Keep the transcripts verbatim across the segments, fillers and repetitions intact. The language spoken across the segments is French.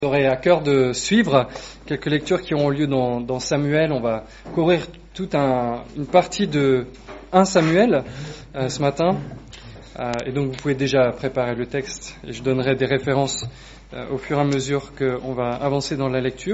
Vous aurez à cœur de suivre quelques lectures qui auront lieu dans, dans Samuel. On va courir toute un, une partie de un Samuel euh, ce matin. Euh, et donc vous pouvez déjà préparer le texte et je donnerai des références euh, au fur et à mesure qu'on va avancer dans la lecture.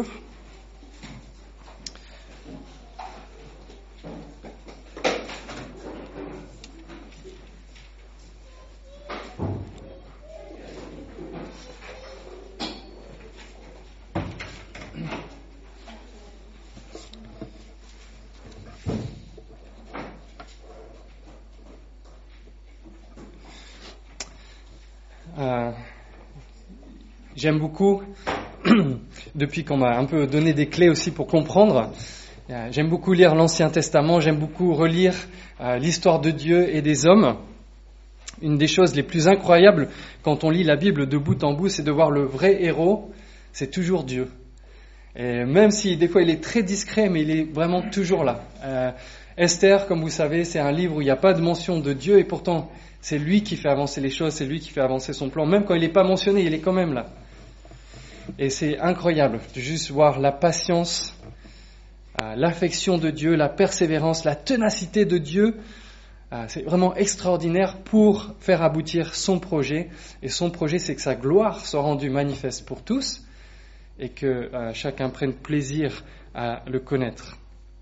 Euh, j'aime beaucoup, depuis qu'on m'a un peu donné des clés aussi pour comprendre, euh, j'aime beaucoup lire l'Ancien Testament, j'aime beaucoup relire euh, l'histoire de Dieu et des hommes. Une des choses les plus incroyables quand on lit la Bible de bout en bout, c'est de voir le vrai héros, c'est toujours Dieu. Et même si des fois il est très discret, mais il est vraiment toujours là. Euh, Esther, comme vous savez, c'est un livre où il n'y a pas de mention de Dieu et pourtant c'est lui qui fait avancer les choses, c'est lui qui fait avancer son plan. Même quand il n'est pas mentionné, il est quand même là. Et c'est incroyable de juste voir la patience, euh, l'affection de Dieu, la persévérance, la ténacité de Dieu. Euh, c'est vraiment extraordinaire pour faire aboutir son projet. Et son projet, c'est que sa gloire soit rendue manifeste pour tous et que euh, chacun prenne plaisir à le connaître.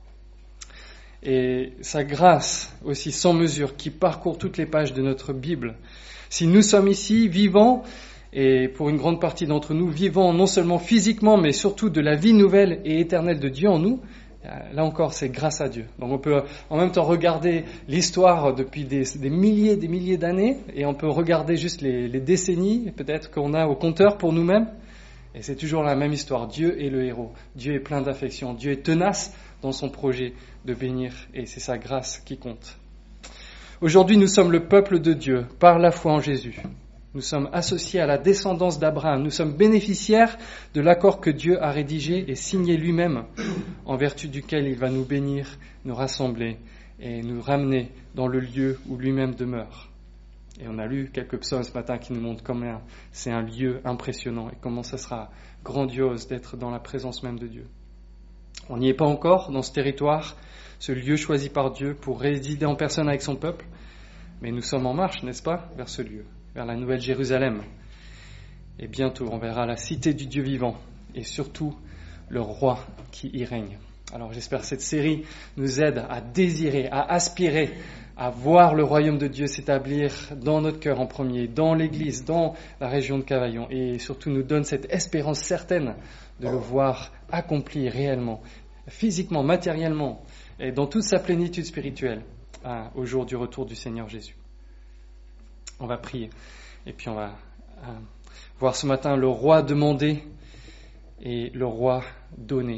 Et sa grâce aussi sans mesure qui parcourt toutes les pages de notre Bible. Si nous sommes ici vivants, et pour une grande partie d'entre nous, vivants non seulement physiquement, mais surtout de la vie nouvelle et éternelle de Dieu en nous, là encore c'est grâce à Dieu. Donc on peut en même temps regarder l'histoire depuis des, des milliers des milliers d'années, et on peut regarder juste les, les décennies peut-être qu'on a au compteur pour nous-mêmes, et c'est toujours la même histoire. Dieu est le héros, Dieu est plein d'affection, Dieu est tenace dans son projet de bénir, et c'est sa grâce qui compte. Aujourd'hui, nous sommes le peuple de Dieu par la foi en Jésus. Nous sommes associés à la descendance d'Abraham. Nous sommes bénéficiaires de l'accord que Dieu a rédigé et signé lui-même, en vertu duquel il va nous bénir, nous rassembler et nous ramener dans le lieu où lui-même demeure. Et on a lu quelques psaumes ce matin qui nous montrent combien c'est un lieu impressionnant et comment ça sera grandiose d'être dans la présence même de Dieu. On n'y est pas encore dans ce territoire, ce lieu choisi par Dieu pour résider en personne avec son peuple, mais nous sommes en marche, n'est-ce pas, vers ce lieu, vers la nouvelle Jérusalem. Et bientôt, on verra la cité du Dieu vivant et surtout le roi qui y règne. Alors j'espère que cette série nous aide à désirer, à aspirer, à voir le royaume de Dieu s'établir dans notre cœur en premier, dans l'Église, dans la région de Cavaillon, et surtout nous donne cette espérance certaine de le voir accompli réellement, physiquement, matériellement, et dans toute sa plénitude spirituelle, hein, au jour du retour du Seigneur Jésus. On va prier, et puis on va hein, voir ce matin le roi demander et le roi donner.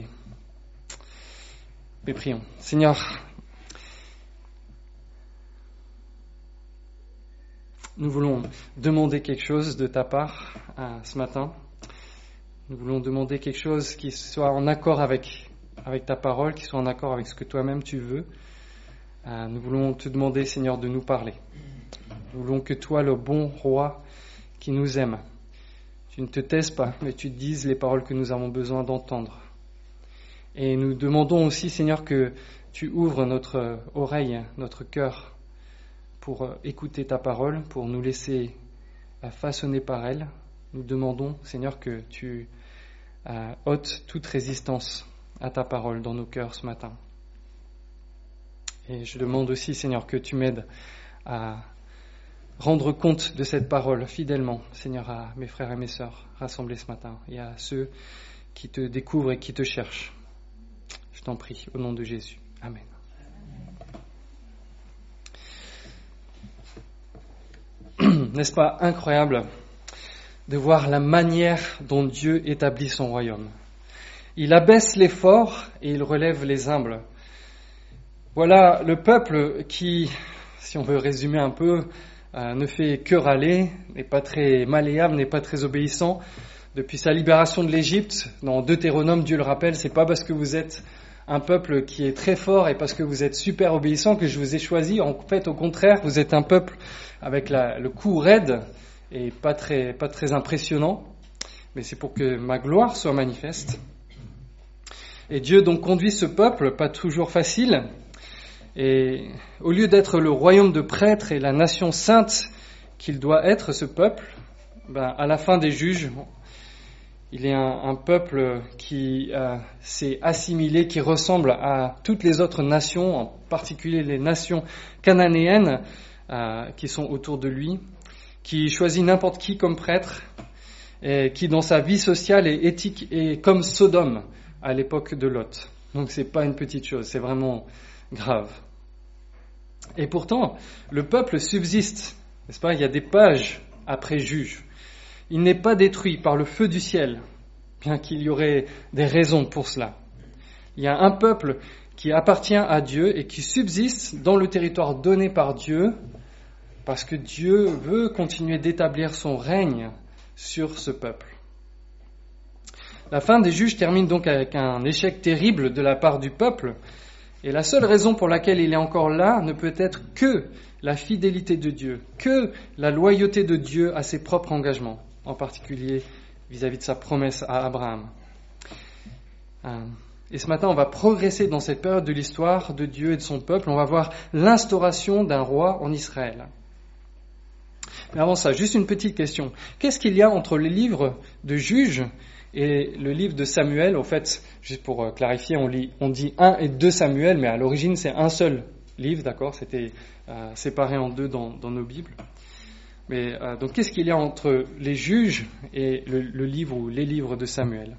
Mais prions. Seigneur, nous voulons demander quelque chose de ta part hein, ce matin. Nous voulons demander quelque chose qui soit en accord avec, avec ta parole, qui soit en accord avec ce que toi-même tu veux. Euh, nous voulons te demander, Seigneur, de nous parler. Nous voulons que toi, le bon roi qui nous aime, tu ne te taises pas, mais tu te dises les paroles que nous avons besoin d'entendre. Et nous demandons aussi, Seigneur, que tu ouvres notre oreille, notre cœur, pour écouter ta parole, pour nous laisser façonner par elle. Nous demandons, Seigneur, que tu euh, ôtes toute résistance à ta parole dans nos cœurs ce matin. Et je demande aussi, Seigneur, que tu m'aides à rendre compte de cette parole fidèlement, Seigneur, à mes frères et mes sœurs rassemblés ce matin et à ceux qui te découvrent et qui te cherchent. Je t'en prie, au nom de Jésus. Amen. N'est-ce pas incroyable de voir la manière dont Dieu établit son royaume? Il abaisse les forts et il relève les humbles. Voilà le peuple qui, si on veut résumer un peu, euh, ne fait que râler, n'est pas très malléable, n'est pas très obéissant. Depuis sa libération de l'Égypte, dans Deutéronome, Dieu le rappelle, c'est pas parce que vous êtes un peuple qui est très fort et parce que vous êtes super obéissant que je vous ai choisi. En fait, au contraire, vous êtes un peuple avec la, le cou raide et pas très, pas très impressionnant. mais c'est pour que ma gloire soit manifeste. Et Dieu donc conduit ce peuple, pas toujours facile, et au lieu d'être le royaume de prêtres et la nation sainte qu'il doit être, ce peuple, ben, à la fin des juges, il est un, un peuple qui euh, s'est assimilé, qui ressemble à toutes les autres nations, en particulier les nations cananéennes euh, qui sont autour de lui, qui choisit n'importe qui comme prêtre, et qui dans sa vie sociale et éthique est comme Sodome à l'époque de Lot. Donc c'est pas une petite chose, c'est vraiment grave. Et pourtant, le peuple subsiste, n'est-ce pas? Il y a des pages après juge. Il n'est pas détruit par le feu du ciel, bien qu'il y aurait des raisons pour cela. Il y a un peuple qui appartient à Dieu et qui subsiste dans le territoire donné par Dieu, parce que Dieu veut continuer d'établir son règne sur ce peuple. La fin des juges termine donc avec un échec terrible de la part du peuple, et la seule raison pour laquelle il est encore là ne peut être que la fidélité de Dieu, que la loyauté de Dieu à ses propres engagements, en particulier vis-à-vis de sa promesse à Abraham. Et ce matin, on va progresser dans cette période de l'histoire de Dieu et de son peuple. On va voir l'instauration d'un roi en Israël. Mais avant ça, juste une petite question. Qu'est-ce qu'il y a entre les livres de Juges et le livre de Samuel? En fait, juste pour clarifier, on, lit, on dit un et deux Samuel, mais à l'origine, c'est un seul livre, d'accord? C'était euh, séparé en deux dans, dans nos Bibles. Mais euh, donc, qu'est-ce qu'il y a entre les juges et le, le livre ou les livres de Samuel?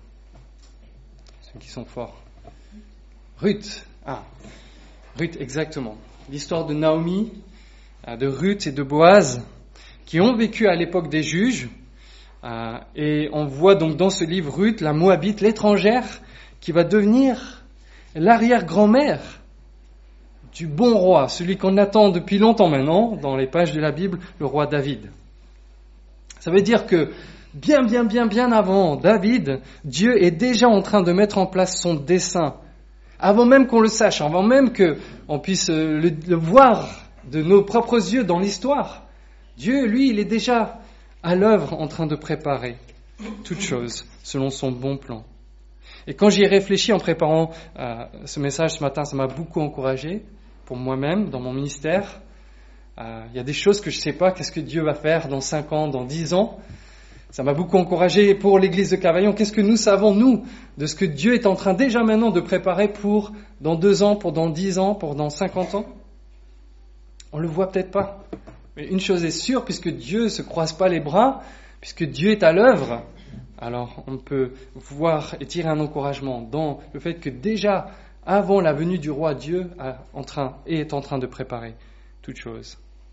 Ceux qui sont forts. Ruth. Ah, Ruth, exactement. L'histoire de Naomi, euh, de Ruth et de Boaz, qui ont vécu à l'époque des juges. Euh, et on voit donc dans ce livre Ruth, la Moabite, l'étrangère, qui va devenir l'arrière-grand-mère du bon roi, celui qu'on attend depuis longtemps maintenant, dans les pages de la Bible, le roi David. Ça veut dire que bien, bien, bien, bien avant David, Dieu est déjà en train de mettre en place son dessein, avant même qu'on le sache, avant même qu'on puisse le, le voir de nos propres yeux dans l'histoire. Dieu, lui, il est déjà à l'œuvre en train de préparer toutes choses selon son bon plan. Et quand j'y ai réfléchi en préparant euh, ce message ce matin, ça m'a beaucoup encouragé. Pour moi-même, dans mon ministère, euh, il y a des choses que je ne sais pas, qu'est-ce que Dieu va faire dans cinq ans, dans dix ans. Ça m'a beaucoup encouragé pour l'église de Cavaillon. Qu'est-ce que nous savons, nous, de ce que Dieu est en train déjà maintenant de préparer pour dans deux ans, pour dans dix ans, pour dans cinquante ans? On ne le voit peut-être pas. Mais une chose est sûre, puisque Dieu ne se croise pas les bras, puisque Dieu est à l'œuvre, alors on peut voir et tirer un encouragement dans le fait que déjà, avant la venue du roi, Dieu en train, est en train de préparer toutes choses.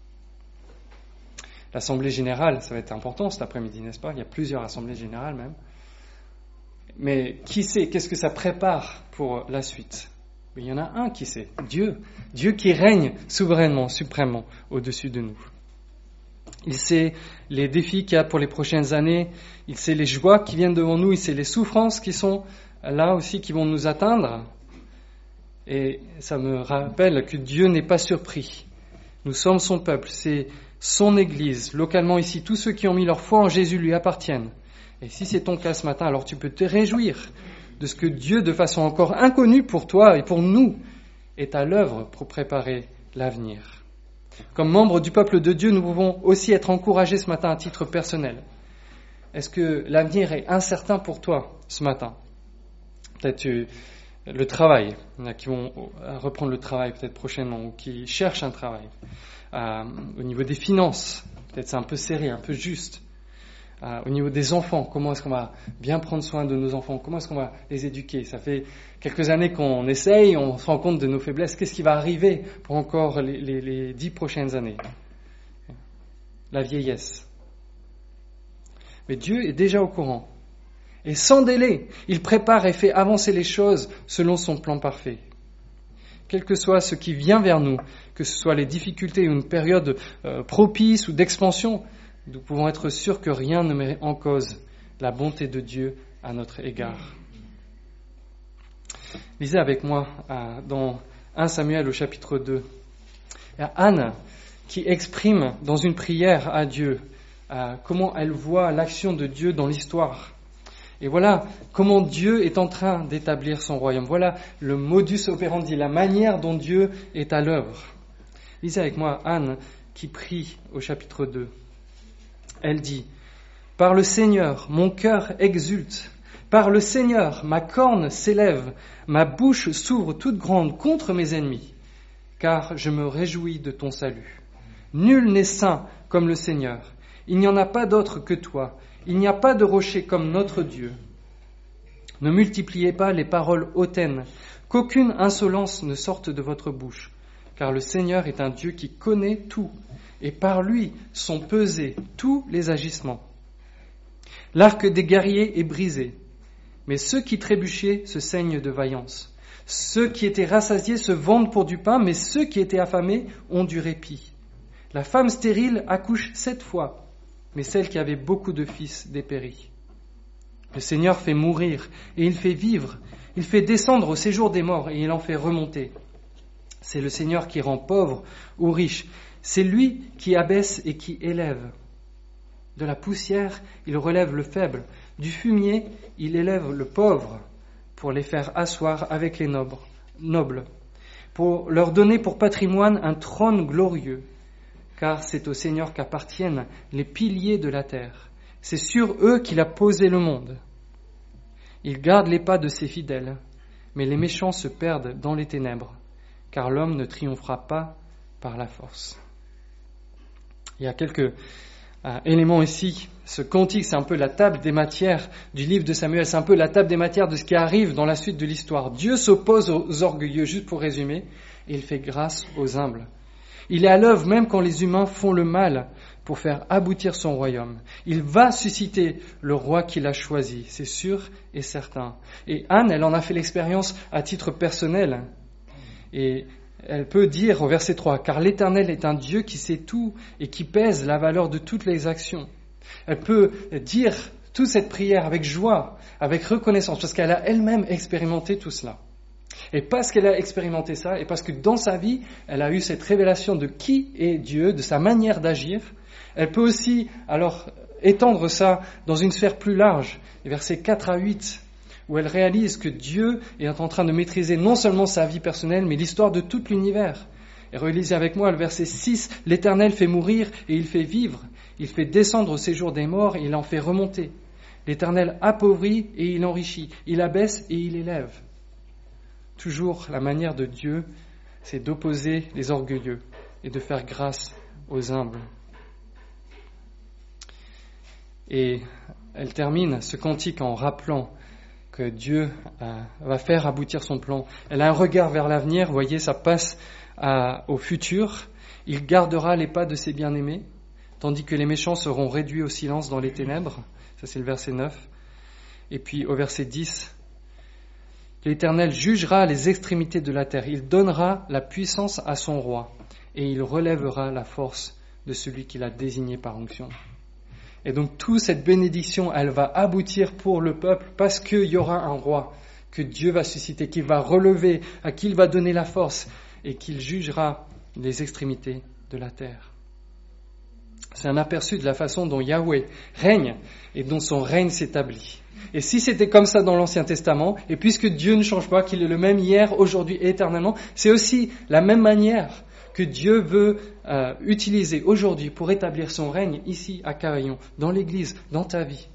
L'Assemblée générale, ça va être important cet après-midi, n'est-ce pas? Il y a plusieurs assemblées générales même. Mais qui sait, qu'est-ce que ça prépare pour la suite? Mais il y en a un qui sait, Dieu. Dieu qui règne souverainement, suprêmement au-dessus de nous. Il sait les défis qu'il y a pour les prochaines années, il sait les joies qui viennent devant nous, il sait les souffrances qui sont là aussi, qui vont nous atteindre. Et ça me rappelle que Dieu n'est pas surpris. Nous sommes son peuple, c'est son Église. Localement ici, tous ceux qui ont mis leur foi en Jésus lui appartiennent. Et si c'est ton cas ce matin, alors tu peux te réjouir de ce que Dieu, de façon encore inconnue pour toi et pour nous, est à l'œuvre pour préparer l'avenir. Comme membres du peuple de Dieu, nous pouvons aussi être encouragés ce matin à titre personnel. Est-ce que l'avenir est incertain pour toi ce matin? Peut-être tu... Le travail, il y en a qui vont reprendre le travail peut-être prochainement ou qui cherchent un travail. Euh, au niveau des finances, peut-être c'est un peu serré, un peu juste. Euh, au niveau des enfants, comment est-ce qu'on va bien prendre soin de nos enfants? Comment est-ce qu'on va les éduquer? Ça fait quelques années qu'on essaye, on se rend compte de nos faiblesses. Qu'est-ce qui va arriver pour encore les, les, les dix prochaines années? La vieillesse. Mais Dieu est déjà au courant. Et sans délai, il prépare et fait avancer les choses selon son plan parfait. Quel que soit ce qui vient vers nous, que ce soit les difficultés ou une période euh, propice ou d'expansion, nous pouvons être sûrs que rien ne met en cause la bonté de Dieu à notre égard. Lisez avec moi euh, dans premier Samuel au chapitre deux. Il y a Anne qui exprime dans une prière à Dieu euh, comment elle voit l'action de Dieu dans l'histoire. Et voilà comment Dieu est en train d'établir son royaume. Voilà le modus operandi, la manière dont Dieu est à l'œuvre. Lisez avec moi Anne qui prie au chapitre deux. Elle dit « Par le Seigneur, mon cœur exulte. Par le Seigneur, ma corne s'élève. Ma bouche s'ouvre toute grande contre mes ennemis. Car je me réjouis de ton salut. Nul n'est saint comme le Seigneur. Il n'y en a pas d'autre que toi. Il n'y a pas de rocher comme notre Dieu. Ne multipliez pas les paroles hautaines, qu'aucune insolence ne sorte de votre bouche, car le Seigneur est un Dieu qui connaît tout, et par lui sont pesés tous les agissements. L'arc des guerriers est brisé, mais ceux qui trébuchaient se saignent de vaillance. Ceux qui étaient rassasiés se vendent pour du pain, mais ceux qui étaient affamés ont du répit. La femme stérile accouche sept fois, mais celle qui avait beaucoup de fils dépérit. Le Seigneur fait mourir et il fait vivre. Il fait descendre au séjour des morts et il en fait remonter. C'est le Seigneur qui rend pauvre ou riche. C'est lui qui abaisse et qui élève. De la poussière, il relève le faible. Du fumier, il élève le pauvre pour les faire asseoir avec les nobles, pour leur donner pour patrimoine un trône glorieux. Car c'est au Seigneur qu'appartiennent les piliers de la terre. C'est sur eux qu'il a posé le monde. Il garde les pas de ses fidèles, mais les méchants se perdent dans les ténèbres, car l'homme ne triomphera pas par la force. Il y a quelques euh, éléments ici. Ce cantique, c'est un peu la table des matières du livre de Samuel, c'est un peu la table des matières de ce qui arrive dans la suite de l'histoire. Dieu s'oppose aux orgueilleux, juste pour résumer, et il fait grâce aux humbles. Il est à l'œuvre même quand les humains font le mal pour faire aboutir son royaume. Il va susciter le roi qu'il a choisi, c'est sûr et certain. Et Anne, elle en a fait l'expérience à titre personnel. Et elle peut dire au verset trois, « Car l'Éternel est un Dieu qui sait tout et qui pèse la valeur de toutes les actions. » Elle peut dire toute cette prière avec joie, avec reconnaissance, parce qu'elle a elle-même expérimenté tout cela. Et parce qu'elle a expérimenté ça, et parce que dans sa vie, elle a eu cette révélation de qui est Dieu, de sa manière d'agir, elle peut aussi alors étendre ça dans une sphère plus large, les versets quatre à huit, où elle réalise que Dieu est en train de maîtriser non seulement sa vie personnelle, mais l'histoire de tout l'univers. Et relisez avec moi le verset six, « L'Éternel fait mourir et il fait vivre, il fait descendre au séjour des morts et il en fait remonter. L'Éternel appauvrit et il enrichit, il abaisse et il élève. » Toujours la manière de Dieu, c'est d'opposer les orgueilleux et de faire grâce aux humbles. Et elle termine ce cantique en rappelant que Dieu euh, va faire aboutir son plan. Elle a un regard vers l'avenir, vous voyez, ça passe à, au futur. Il gardera les pas de ses bien-aimés, tandis que les méchants seront réduits au silence dans les ténèbres. Ça, c'est le verset neuf. Et puis au verset dix, l'Éternel jugera les extrémités de la terre. Il donnera la puissance à son roi et il relèvera la force de celui qu'il a désigné par onction. Et donc toute cette bénédiction, elle va aboutir pour le peuple parce qu'il y aura un roi que Dieu va susciter, qu'il va relever, à qui il va donner la force et qu'il jugera les extrémités de la terre. C'est un aperçu de la façon dont Yahweh règne et dont son règne s'établit. Et si c'était comme ça dans l'Ancien Testament, et puisque Dieu ne change pas, qu'il est le même hier, aujourd'hui et éternellement, c'est aussi la même manière que Dieu veut euh, utiliser aujourd'hui pour établir son règne ici à Cavaillon, dans l'Église, dans ta vie.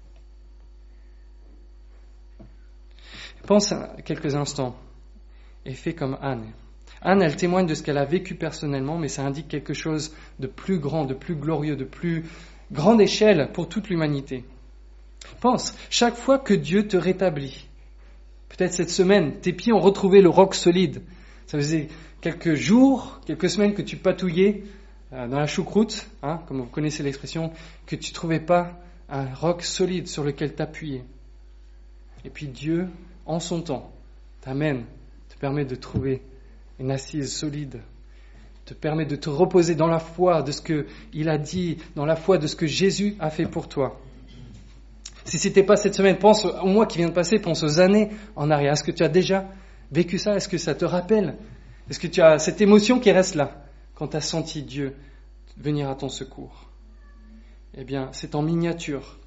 Pense à quelques instants et fais comme Anne. Anne, elle témoigne de ce qu'elle a vécu personnellement, mais ça indique quelque chose de plus grand, de plus glorieux, de plus grande échelle pour toute l'humanité. Pense, chaque fois que Dieu te rétablit, peut-être cette semaine, tes pieds ont retrouvé le roc solide. Ça faisait quelques jours, quelques semaines que tu patouillais euh, dans la choucroute, hein, comme vous connaissez l'expression, que tu ne trouvais pas un roc solide sur lequel t'appuyer. Et puis Dieu, en son temps, t'amène, te permet de trouver une assise solide, te permet de te reposer dans la foi de ce qu'il a dit, dans la foi de ce que Jésus a fait pour toi. Si ce n'était pas cette semaine, pense au mois qui vient de passer, pense aux années en arrière. Est-ce que tu as déjà vécu ça? Est-ce que ça te rappelle? Est-ce que tu as cette émotion qui reste là quand tu as senti Dieu venir à ton secours? Eh bien, c'est en miniature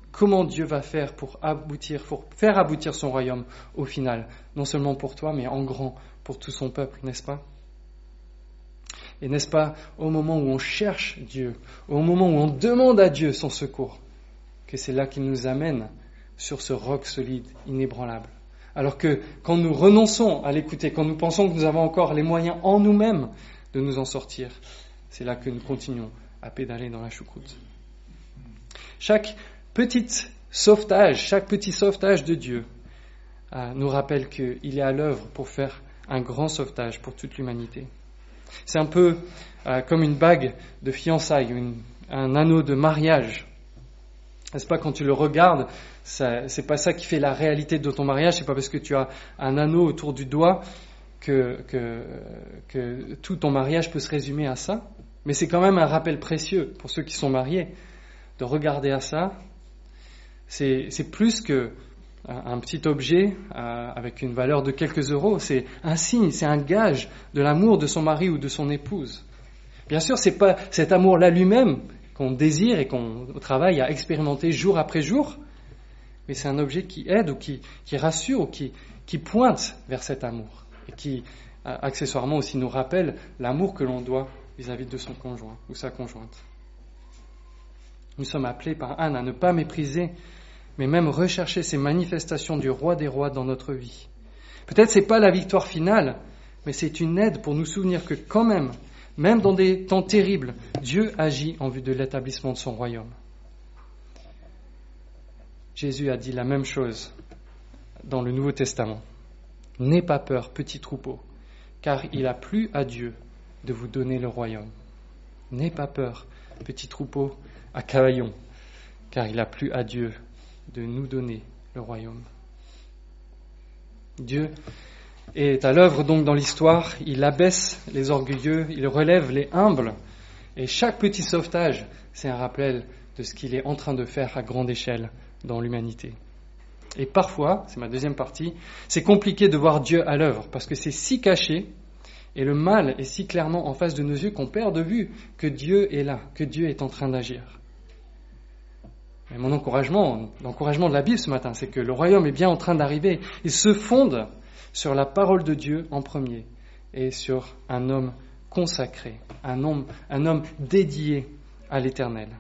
comment Dieu va faire pour aboutir, pour faire aboutir son royaume au final, non seulement pour toi, mais en grand pour tout son peuple, n'est-ce pas? Et n'est-ce pas au moment où on cherche Dieu, au moment où on demande à Dieu son secours, que c'est là qu'il nous amène sur ce roc solide, inébranlable. Alors que quand nous renonçons à l'écouter, quand nous pensons que nous avons encore les moyens en nous-mêmes de nous en sortir, c'est là que nous continuons à pédaler dans la choucroute. Chaque petit sauvetage, chaque petit sauvetage de Dieu euh, nous rappelle qu'il est à l'œuvre pour faire un grand sauvetage pour toute l'humanité. C'est un peu euh, comme une bague de fiançailles, une, un anneau de mariage. N'est-ce pas, quand tu le regardes, ça, c'est pas ça qui fait la réalité de ton mariage, c'est pas parce que tu as un anneau autour du doigt que, que, que tout ton mariage peut se résumer à ça. Mais c'est quand même un rappel précieux pour ceux qui sont mariés, de regarder à ça. C'est, c'est plus que un petit objet euh, avec une valeur de quelques euros, c'est un signe, c'est un gage de l'amour de son mari ou de son épouse. Bien sûr, c'est pas cet amour-là lui-même qu'on désire et qu'on travaille à expérimenter jour après jour, mais c'est un objet qui aide ou qui, qui rassure ou qui, qui pointe vers cet amour et qui, euh, accessoirement aussi, nous rappelle l'amour que l'on doit vis-à-vis de son conjoint ou sa conjointe. Nous sommes appelés par Anne à ne pas mépriser, mais même rechercher ces manifestations du roi des rois dans notre vie. Peut-être c'est pas la victoire finale, mais c'est une aide pour nous souvenir que quand même, même dans des temps terribles, Dieu agit en vue de l'établissement de son royaume. Jésus a dit la même chose dans le Nouveau Testament. N'aie pas peur, petit troupeau, car il a plu à Dieu de vous donner le royaume. N'aie pas peur, petit troupeau à cavaillon, car il a plu à Dieu de nous donner le royaume. Dieu est à l'œuvre donc dans l'histoire, il abaisse les orgueilleux, il relève les humbles, et chaque petit sauvetage, c'est un rappel de ce qu'il est en train de faire à grande échelle dans l'humanité. Et parfois, c'est ma deuxième partie, c'est compliqué de voir Dieu à l'œuvre, parce que c'est si caché, et le mal est si clairement en face de nos yeux qu'on perd de vue que Dieu est là, que Dieu est en train d'agir. Mais mon encouragement, l'encouragement de la Bible ce matin, c'est que le royaume est bien en train d'arriver. Il se fonde sur la parole de Dieu en premier et sur un homme consacré, un homme, un homme dédié à l'Éternel.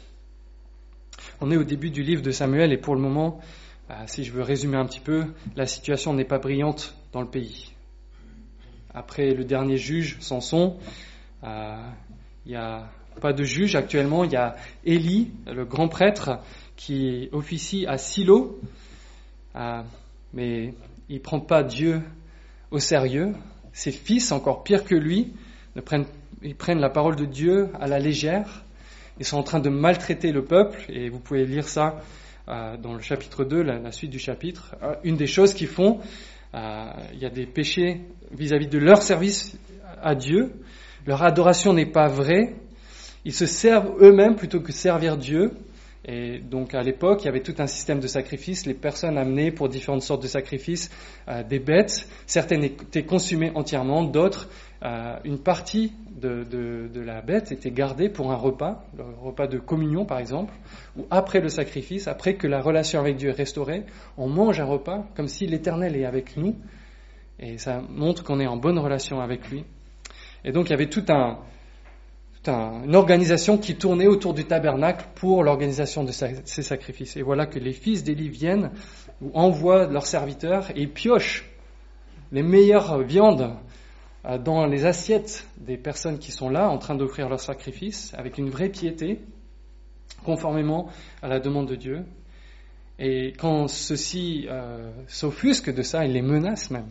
On est au début du livre de Samuel et pour le moment, bah, si je veux résumer un petit peu, la situation n'est pas brillante dans le pays. Après le dernier juge, Samson, euh, il y a pas de juge actuellement, il y a Élie, le grand prêtre, qui officie à Silo, euh, mais il ne prend pas Dieu au sérieux. Ses fils, encore pire que lui, ne prennent, ils prennent la parole de Dieu à la légère. Ils sont en train de maltraiter le peuple, et vous pouvez lire ça euh, dans le chapitre deux, la, la suite du chapitre. Euh, une des choses qu'ils font, euh, il y a des péchés vis-à-vis de leur service à Dieu. Leur adoration n'est pas vraie. Ils se servent eux-mêmes plutôt que servir Dieu. Et donc à l'époque, il y avait tout un système de sacrifices. Les personnes amenaient pour différentes sortes de sacrifices euh, des bêtes. Certaines étaient consumées entièrement, d'autres, euh, une partie de, de, de la bête était gardée pour un repas, le repas de communion par exemple, où après le sacrifice, après que la relation avec Dieu est restaurée, on mange un repas comme si l'Éternel est avec nous. Et ça montre qu'on est en bonne relation avec lui. Et donc il y avait tout un... une organisation qui tournait autour du tabernacle pour l'organisation de ces sacrifices. Et voilà que les fils d'Élie viennent ou envoient leurs serviteurs et piochent les meilleures viandes dans les assiettes des personnes qui sont là en train d'offrir leurs sacrifices avec une vraie piété, conformément à la demande de Dieu. Et quand ceux-ci euh, s'offusquent de ça, ils les menacent même.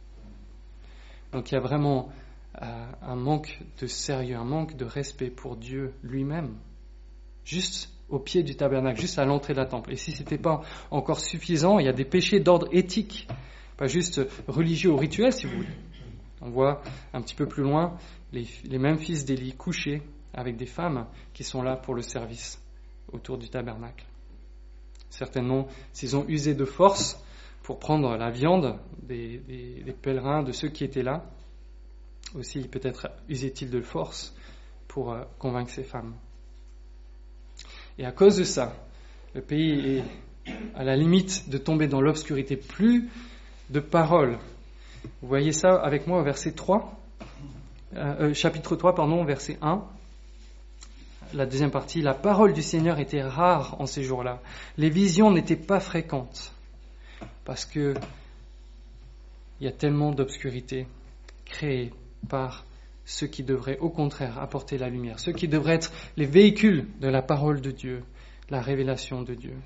Donc il y a vraiment un manque de sérieux, un manque de respect pour Dieu lui-même, juste au pied du tabernacle, juste à l'entrée de la temple. Et si ce n'était pas encore suffisant, il y a des péchés d'ordre éthique, pas juste religieux ou rituel, si vous voulez. On voit un petit peu plus loin les, les mêmes fils d'Élie couchés avec des femmes qui sont là pour le service autour du tabernacle. Certainement, s'ils ont usé de force pour prendre la viande des, des, des pèlerins, de ceux qui étaient là, aussi peut-être usait-il de force pour euh, convaincre ces femmes. Et à cause de ça, Le pays est à la limite de tomber dans l'obscurité. Plus de paroles. Vous voyez ça avec moi au verset trois, euh, chapitre trois, pardon, verset un. La deuxième partie, la parole du Seigneur était rare en ces jours-là. Les visions n'étaient pas fréquentes parce que il y a tellement d'obscurité créée par ceux qui devraient au contraire apporter la lumière, ceux qui devraient être les véhicules de la parole de Dieu, la révélation de Dieu.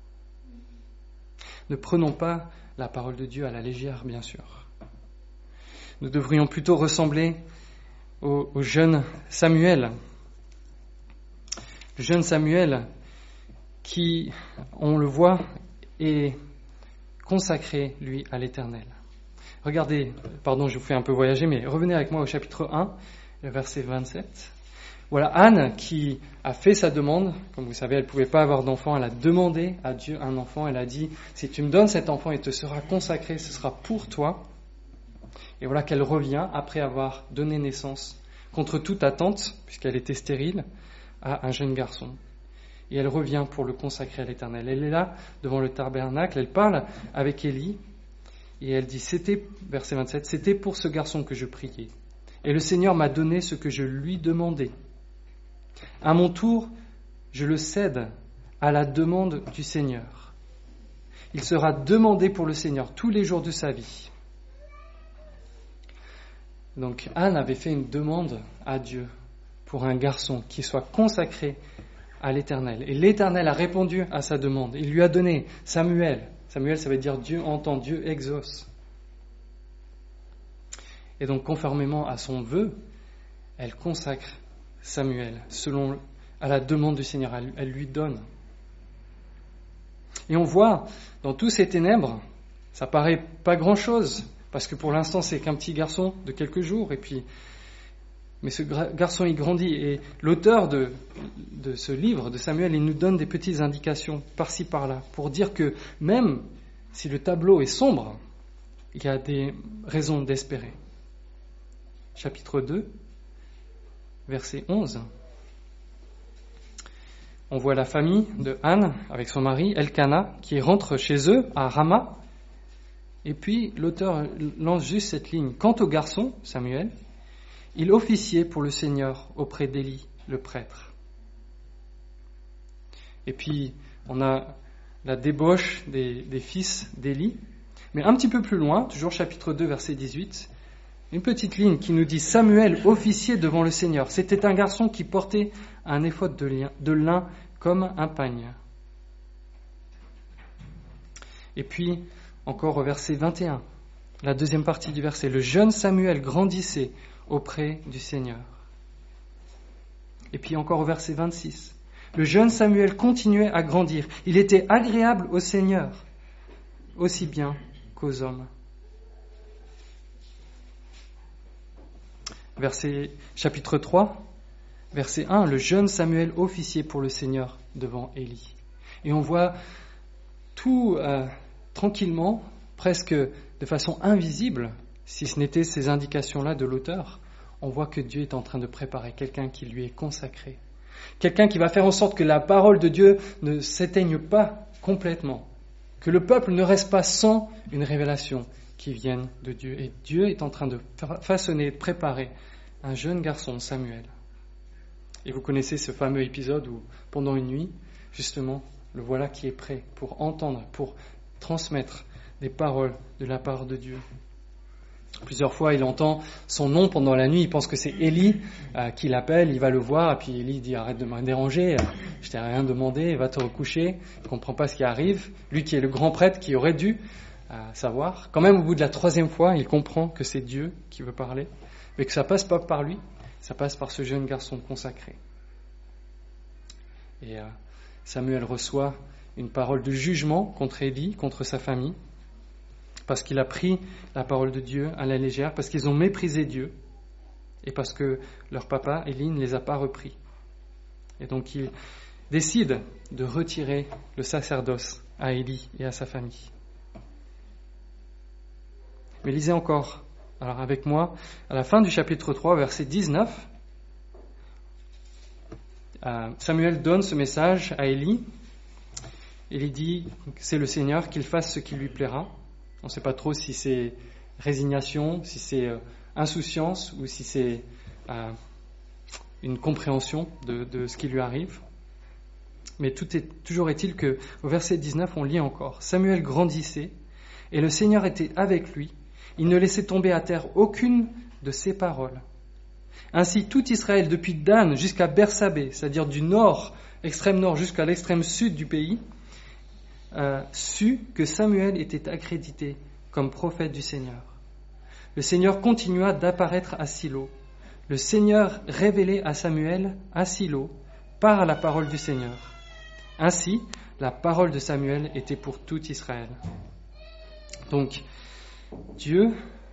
Ne prenons pas la parole de Dieu à la légère, bien sûr. Nous devrions plutôt ressembler au, au jeune Samuel. Le jeune Samuel qui, on le voit, est consacré, lui, à l'Éternel. Regardez, pardon, je vous fais un peu voyager, mais revenez avec moi au chapitre un, le verset vingt-sept. Voilà Anne qui a fait sa demande. Comme vous savez, elle ne pouvait pas avoir d'enfant. Elle a demandé à Dieu un enfant. Elle a dit, si tu me donnes cet enfant, il te sera consacré, ce sera pour toi. Et voilà qu'elle revient après avoir donné naissance, contre toute attente, puisqu'elle était stérile, à un jeune garçon. Et elle revient pour le consacrer à l'Éternel. Elle est là, devant le tabernacle, elle parle avec Élie, et elle dit, c'était, verset vingt-sept, c'était pour ce garçon que je priais. Et le Seigneur m'a donné ce que je lui demandais. À mon tour, je le cède à la demande du Seigneur. Il sera demandé pour le Seigneur tous les jours de sa vie. Donc Anne avait fait une demande à Dieu pour un garçon qui soit consacré à l'Éternel. Et l'Éternel a répondu à sa demande. Il lui a donné Samuel. Samuel, ça veut dire Dieu entend, Dieu exauce. Et donc, conformément à son vœu, elle consacre Samuel, selon à la demande du Seigneur. Elle, elle lui donne. Et on voit, dans tous ces ténèbres, ça paraît pas grand-chose, parce que pour l'instant, c'est qu'un petit garçon de quelques jours, et puis, mais ce garçon, il grandit, et l'auteur de, de ce livre, de Samuel, il nous donne des petites indications, par-ci, par-là, pour dire que même si le tableau est sombre, il y a des raisons d'espérer. Chapitre deux, verset onze. On voit la famille de Anne avec son mari, Elkana, qui rentre chez eux à Rama. Et puis l'auteur lance juste cette ligne. Quant au garçon, Samuel, il officiait pour le Seigneur auprès d'Élie, le prêtre. Et puis on a la débauche des, des fils d'Élie. Mais un petit peu plus loin, toujours chapitre deux, verset dix-huit, une petite ligne qui nous dit « Samuel officiait devant le Seigneur. C'était un garçon qui portait un éphod de, lin, de lin comme un pagne. » Et puis, encore au verset vingt et un, la deuxième partie du verset, « Le jeune Samuel grandissait auprès du Seigneur. » Et puis encore au verset vingt-six, « Le jeune Samuel continuait à grandir. Il était agréable au Seigneur, aussi bien qu'aux hommes. » Verset, chapitre trois, verset un, le jeune Samuel officiait pour le Seigneur devant Élie. Et on voit tout euh, tranquillement, presque de façon invisible, si ce n'était ces indications-là de l'auteur, on voit que Dieu est en train de préparer quelqu'un qui lui est consacré. Quelqu'un qui va faire en sorte que la parole de Dieu ne s'éteigne pas complètement, que le peuple ne reste pas sans une révélation qui viennent de Dieu. Et Dieu est en train de façonner, de préparer un jeune garçon, Samuel. Et vous connaissez ce fameux épisode où, pendant une nuit, justement, le voilà qui est prêt pour entendre, pour transmettre des paroles de la part de Dieu. Plusieurs fois, il entend son nom pendant la nuit, il pense que c'est Élie euh, qui l'appelle, il va le voir, et puis Élie dit « Arrête de me déranger, je t'ai rien demandé, va te recoucher. » Il ne comprend pas ce qui arrive. Lui qui est le grand prêtre, qui aurait dû à savoir. Quand même, au bout de la troisième fois, il comprend que c'est Dieu qui veut parler, mais que ça passe pas par lui, ça passe par ce jeune garçon consacré. Et euh, Samuel reçoit une parole de jugement contre Élie, contre sa famille, parce qu'il a pris la parole de Dieu à la légère, parce qu'ils ont méprisé Dieu, et parce que leur papa, Élie, ne les a pas repris. Et donc il décide de retirer le sacerdoce à Élie et à sa famille. Mais lisez encore, alors avec moi, à la fin du chapitre trois, verset dix-neuf, Samuel donne ce message à Élie, il dit que c'est le Seigneur, qu'il fasse ce qui lui plaira. On ne sait pas trop si c'est résignation, si c'est euh, insouciance ou si c'est euh, une compréhension de, de ce qui lui arrive. Mais tout est, toujours est-il que au verset dix-neuf, on lit encore « Samuel grandissait et le Seigneur était avec lui. Il ne laissait tomber à terre aucune de ses paroles. Ainsi tout Israël, depuis Dan jusqu'à Bersabée, c'est-à-dire du nord, l'extrême nord jusqu'à l'extrême sud du pays, euh, sut que Samuel était accrédité comme prophète du Seigneur. Le Seigneur continua d'apparaître à Silo. Le Seigneur révélait à Samuel à Silo par la parole du Seigneur. Ainsi, la parole de Samuel était pour tout Israël. » Donc, Dieu,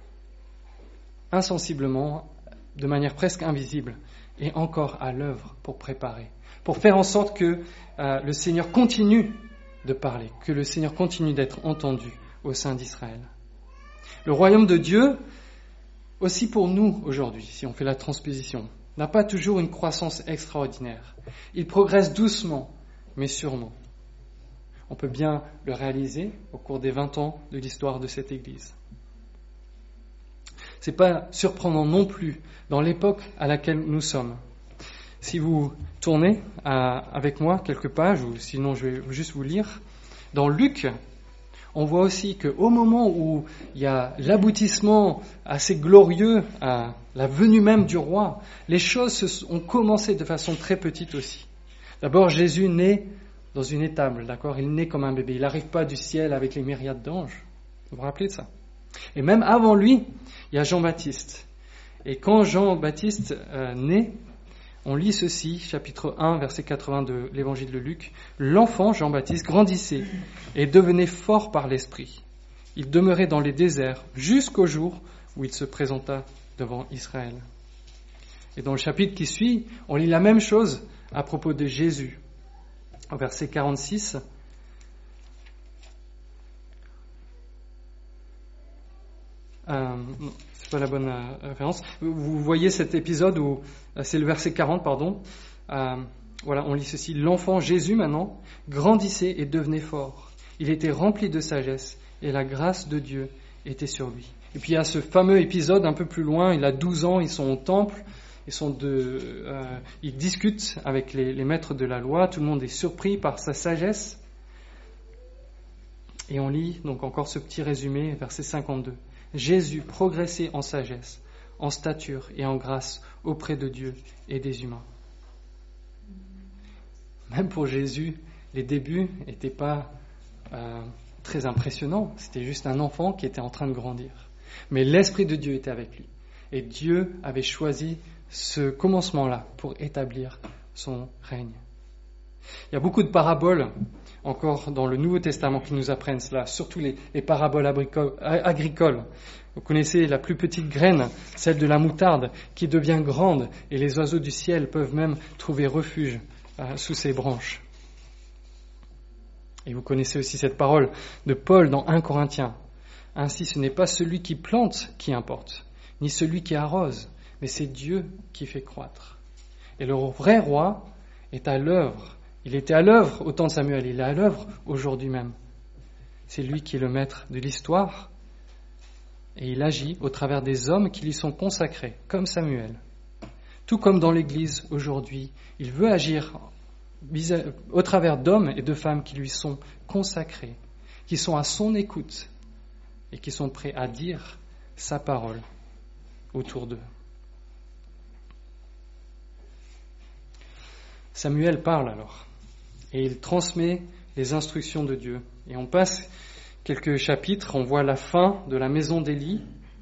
insensiblement, de manière presque invisible, est encore à l'œuvre pour préparer, pour faire en sorte que euh, le Seigneur continue de parler, que le Seigneur continue d'être entendu au sein d'Israël. Le royaume de Dieu, aussi pour nous aujourd'hui, si on fait la transposition, n'a pas toujours une croissance extraordinaire. Il progresse doucement, mais sûrement. On peut bien le réaliser au cours des vingt ans de l'histoire de cette Église. Ce n'est pas surprenant non plus dans l'époque à laquelle nous sommes. Si vous tournez à, avec moi quelques pages, ou sinon je vais juste vous lire, dans Luc, on voit aussi qu'au moment où il y a l'aboutissement assez glorieux à la venue même du roi, les choses ont commencé de façon très petite aussi. D'abord, Jésus naît dans une étable, d'accord ? Il naît comme un bébé. Il n'arrive pas du ciel avec les myriades d'anges. Vous vous rappelez de ça ? Et même avant lui, il y a Jean-Baptiste. Et quand Jean-Baptiste euh, naît, on lit ceci, chapitre un, verset quatre-vingts de l'évangile de Luc. « L'enfant Jean-Baptiste grandissait et devenait fort par l'esprit. Il demeurait dans les déserts jusqu'au jour où il se présenta devant Israël. » Et dans le chapitre qui suit, on lit la même chose à propos de Jésus. Au verset quarante-six, euh, c'est pas la bonne euh, référence. Vous voyez cet épisode où euh, c'est le verset quarante, pardon. Euh, voilà, on lit ceci. L'enfant Jésus maintenant grandissait et devenait fort. Il était rempli de sagesse et la grâce de Dieu était sur lui. Et puis il y a ce fameux épisode un peu plus loin. Il a douze ans, ils sont au temple. Ils, sont de, euh, ils discutent avec les, les maîtres de la loi, tout le monde est surpris par sa sagesse. Et on lit donc encore ce petit résumé, verset cinquante-deux. Jésus progressait en sagesse, en stature et en grâce auprès de Dieu et des humains. Même pour Jésus, les débuts n'étaient pas euh, très impressionnants. C'était juste un enfant qui était en train de grandir. Mais l'Esprit de Dieu était avec lui. Et Dieu avait choisi ce commencement-là pour établir son règne. Il y a beaucoup de paraboles encore dans le Nouveau Testament qui nous apprennent cela, surtout les, les paraboles agricoles. Vous connaissez la plus petite graine, celle de la moutarde, qui devient grande et les oiseaux du ciel peuvent même trouver refuge euh, sous ses branches. Et vous connaissez aussi cette parole de Paul dans premier Corinthiens. Ainsi, ce n'est pas celui qui plante qui importe, ni celui qui arrose, mais c'est Dieu qui fait croître. Et le vrai roi est à l'œuvre. Il était à l'œuvre au temps de Samuel, il est à l'œuvre aujourd'hui même. C'est lui qui est le maître de l'histoire et il agit au travers des hommes qui lui sont consacrés, comme Samuel. Tout comme dans l'Église aujourd'hui, il veut agir au travers d'hommes et de femmes qui lui sont consacrés, qui sont à son écoute et qui sont prêts à dire sa parole autour d'eux. Samuel parle alors, et il transmet les instructions de Dieu. Et on passe quelques chapitres, on voit la fin de la maison d'Élie,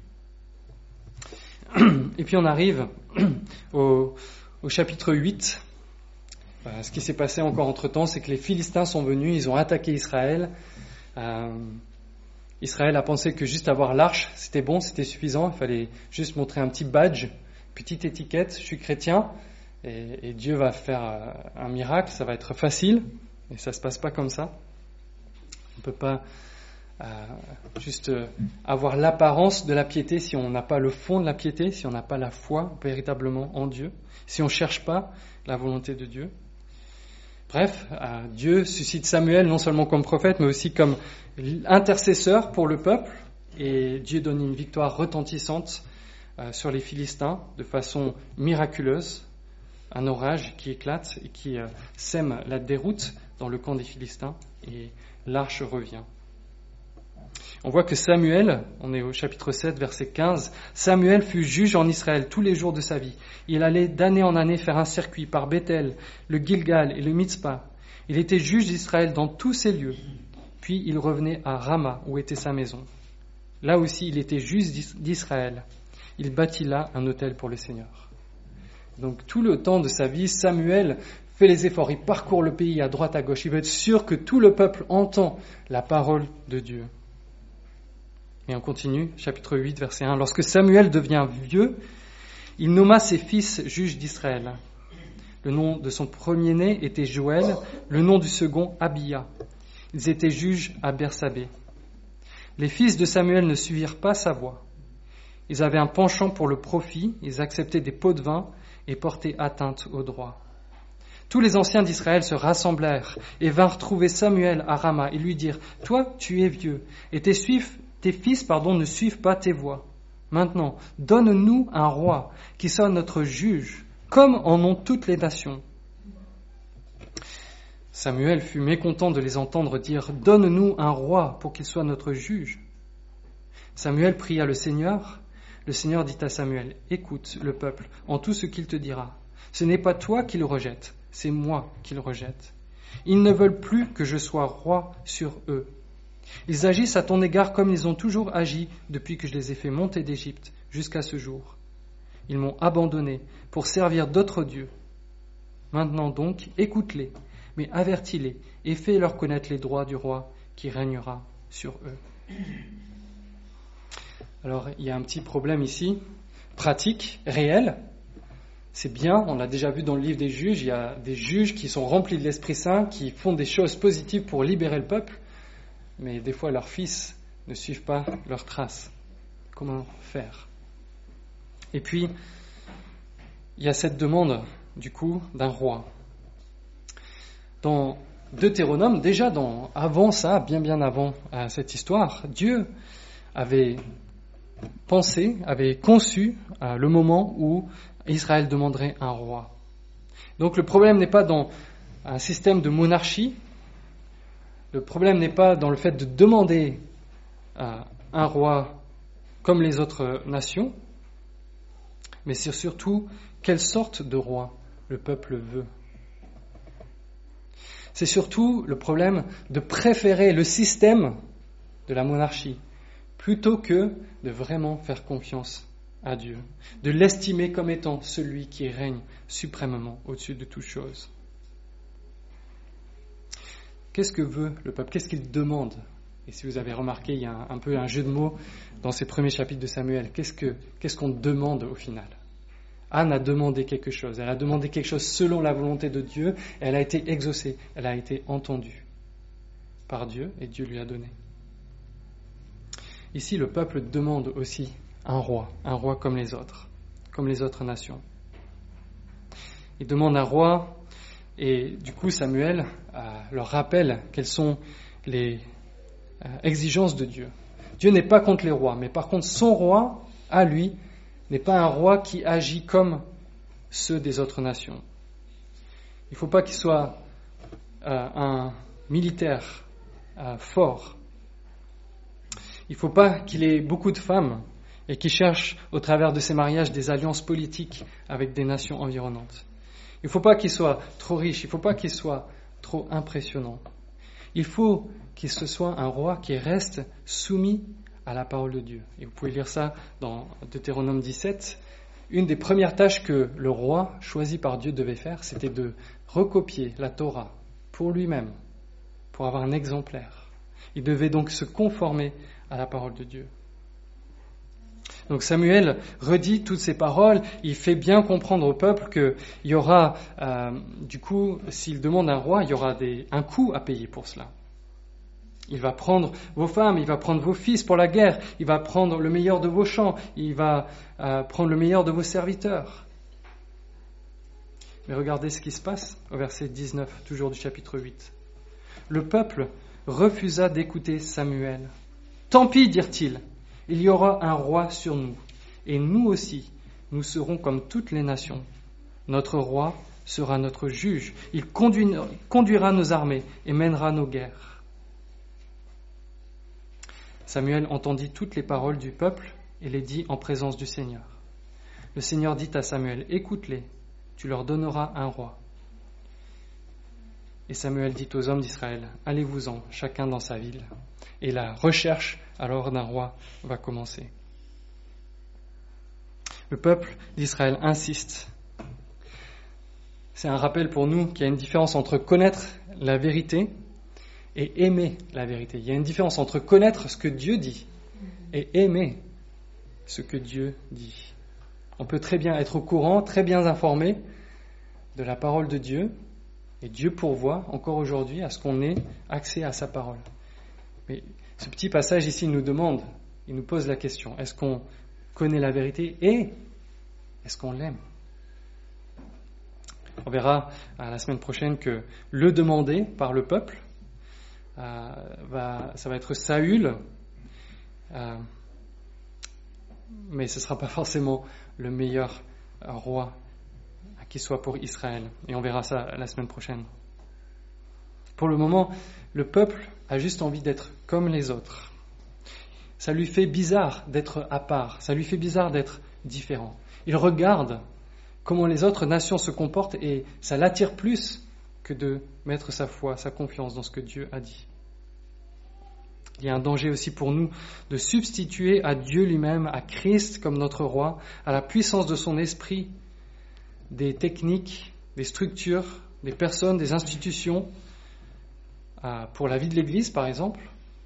et puis on arrive au, au chapitre huit. Ce qui s'est passé encore entre-temps, c'est que les Philistins sont venus, ils ont attaqué Israël. Euh, Israël a pensé que juste avoir l'arche, c'était bon, c'était suffisant, il fallait juste montrer un petit badge, petite étiquette, je suis chrétien. Et, et Dieu va faire un miracle, ça va être facile, et ça ne se passe pas comme ça. On ne peut pas euh, juste avoir l'apparence de la piété si on n'a pas le fond de la piété, si on n'a pas la foi véritablement en Dieu, si on ne cherche pas la volonté de Dieu. Bref, Dieu suscite Samuel non seulement comme prophète, mais aussi comme intercesseur pour le peuple. Et Dieu donne une victoire retentissante sur les Philistins de façon miraculeuse. Un orage qui éclate et qui sème la déroute dans le camp des Philistins. Et l'arche revient. On voit que Samuel, on est au chapitre sept, verset quinze, Samuel fut juge en Israël tous les jours de sa vie. Il allait d'année en année faire un circuit par Bethel, le Gilgal et le Mitzpah. Il était juge d'Israël dans tous ces lieux. Puis il revenait à Rama, où était sa maison. Là aussi, il était juge d'Israël. Il bâtit là un autel pour le Seigneur. Donc tout le temps de sa vie, Samuel fait les efforts. Il parcourt le pays à droite à gauche. Il veut être sûr que tout le peuple entend la parole de Dieu. Et on continue, chapitre huit, verset un. Lorsque Samuel devient vieux, il nomma ses fils juges d'Israël. Le nom de son premier-né était Joël, le nom du second Abia. Ils étaient juges à Bersabée. Les fils de Samuel ne suivirent pas sa voie. Ils avaient un penchant pour le profit, ils acceptaient des pots de vin et portaient atteinte au droit. Tous les anciens d'Israël se rassemblèrent et vinrent trouver Samuel à Rama et lui dirent « Toi, tu es vieux, et tes, suifs, tes fils pardon, ne suivent pas tes voies. Maintenant, donne-nous un roi qui soit notre juge, comme en ont toutes les nations. » Samuel fut mécontent de les entendre dire « Donne-nous un roi pour qu'il soit notre juge. » Samuel pria le Seigneur. Le Seigneur dit à Samuel « Écoute le peuple en tout ce qu'il te dira. Ce n'est pas toi qui le rejettes, c'est moi qui le rejette. Ils ne veulent plus que je sois roi sur eux. Ils agissent à ton égard comme ils ont toujours agi depuis que je les ai fait monter d'Égypte jusqu'à ce jour. Ils m'ont abandonné pour servir d'autres dieux. Maintenant donc, écoute-les, mais avertis-les et fais-leur connaître les droits du roi qui régnera sur eux. » Alors, il y a un petit problème ici, pratique, réel. C'est bien, on l'a déjà vu dans le livre des juges, il y a des juges qui sont remplis de l'Esprit Saint, qui font des choses positives pour libérer le peuple, mais des fois leurs fils ne suivent pas leurs traces. Comment faire ? Et puis, il y a cette demande, du coup, d'un roi. Dans Deutéronome, déjà dans, avant ça, bien bien avant euh, cette histoire, Dieu avait pensé, avait conçu euh, le moment où Israël demanderait un roi. Donc le problème n'est pas dans un système de monarchie, le problème n'est pas dans le fait de demander euh, un roi comme les autres nations, mais c'est surtout quelle sorte de roi le peuple veut. C'est surtout le problème de préférer le système de la monarchie plutôt que de vraiment faire confiance à Dieu, de l'estimer comme étant celui qui règne suprêmement au-dessus de toute chose. Qu'est-ce que veut le peuple ? Qu'est-ce qu'il demande ? Et si vous avez remarqué, il y a un, un peu un jeu de mots dans ces premiers chapitres de Samuel. Qu'est-ce que, qu'est-ce qu'on demande au final ? Anne a demandé quelque chose. Elle a demandé quelque chose selon la volonté de Dieu. Et elle a été exaucée. Elle a été entendue par Dieu et Dieu lui a donné. Ici, le peuple demande aussi un roi, un roi comme les autres, comme les autres nations. Il demande un roi et du coup Samuel euh, leur rappelle quelles sont les euh, exigences de Dieu. Dieu n'est pas contre les rois, mais par contre son roi, à lui, n'est pas un roi qui agit comme ceux des autres nations. Il ne faut pas qu'il soit euh, un militaire euh, fort. Il ne faut pas qu'il ait beaucoup de femmes et qu'il cherche au travers de ses mariages des alliances politiques avec des nations environnantes. Il ne faut pas qu'il soit trop riche, il ne faut pas qu'il soit trop impressionnant. Il faut qu'il ce soit un roi qui reste soumis à la parole de Dieu. Et vous pouvez lire ça dans Deutéronome dix-sept. Une des premières tâches que le roi choisi par Dieu devait faire, c'était de recopier la Torah pour lui-même, pour avoir un exemplaire. Il devait donc se conformer à la parole de Dieu. Donc Samuel redit toutes ces paroles, il fait bien comprendre au peuple qu'il y aura, euh, du coup, s'il demande un roi, il y aura des, un coût à payer pour cela. Il va prendre vos femmes, il va prendre vos fils pour la guerre, il va prendre le meilleur de vos champs, il va euh, prendre le meilleur de vos serviteurs. Mais regardez ce qui se passe au verset dix-neuf, toujours du chapitre huit. Le peuple refusa d'écouter Samuel. « Tant pis, dirent-ils, il y aura un roi sur nous, et nous aussi, nous serons comme toutes les nations. Notre roi sera notre juge, il conduira, conduira nos armées et mènera nos guerres. » Samuel entendit toutes les paroles du peuple et les dit en présence du Seigneur. Le Seigneur dit à Samuel, « Écoute-les, tu leur donneras un roi. » Et Samuel dit aux hommes d'Israël, « Allez-vous-en, chacun dans sa ville. » Et la recherche alors d'un roi va commencer. Le peuple d'Israël insiste. C'est un rappel pour nous qu'il y a une différence entre connaître la vérité et aimer la vérité. Il y a une différence entre connaître ce que Dieu dit et aimer ce que Dieu dit. On peut très bien être au courant, très bien informé de la parole de Dieu, et Dieu pourvoit encore aujourd'hui à ce qu'on ait accès à sa parole. Mais ce petit passage ici nous demande, il nous pose la question, est-ce qu'on connaît la vérité et est-ce qu'on l'aime ? On verra à la semaine prochaine que le demandé par le peuple, euh, va, ça va être Saül, euh, mais ce ne sera pas forcément le meilleur roi qui soit pour Israël. Et on verra ça la semaine prochaine. Pour le moment, le peuple a juste envie d'être comme les autres. Ça lui fait bizarre d'être à part, ça lui fait bizarre d'être différent. Il regarde comment les autres nations se comportent et ça l'attire plus que de mettre sa foi, sa confiance dans ce que Dieu a dit. Il y a un danger aussi pour nous de substituer à Dieu lui-même, à Christ comme notre roi, à la puissance de son esprit, des techniques, des structures, des personnes, des institutions, pour la vie de l'Église par exemple,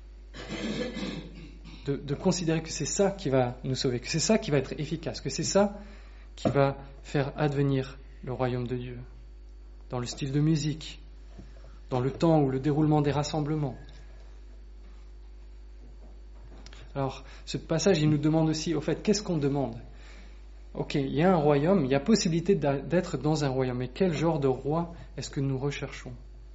de, de considérer que c'est ça qui va nous sauver, que c'est ça qui va être efficace, que c'est ça qui va faire advenir le royaume de Dieu, dans le style de musique, dans le temps ou le déroulement des rassemblements. Alors, ce passage, il nous demande aussi, au fait, qu'est-ce qu'on demande ? Ok, il y a un royaume, il y a possibilité d'être dans un royaume, mais quel genre de roi est-ce que nous recherchons ?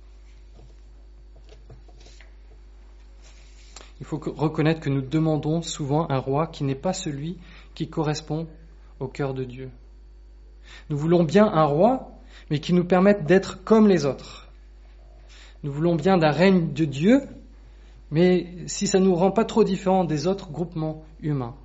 Il faut reconnaître que nous demandons souvent un roi qui n'est pas celui qui correspond au cœur de Dieu. Nous voulons bien un roi, mais qui nous permette d'être comme les autres. Nous voulons bien d'un règne de Dieu, mais si ça ne nous rend pas trop différents des autres groupements humains.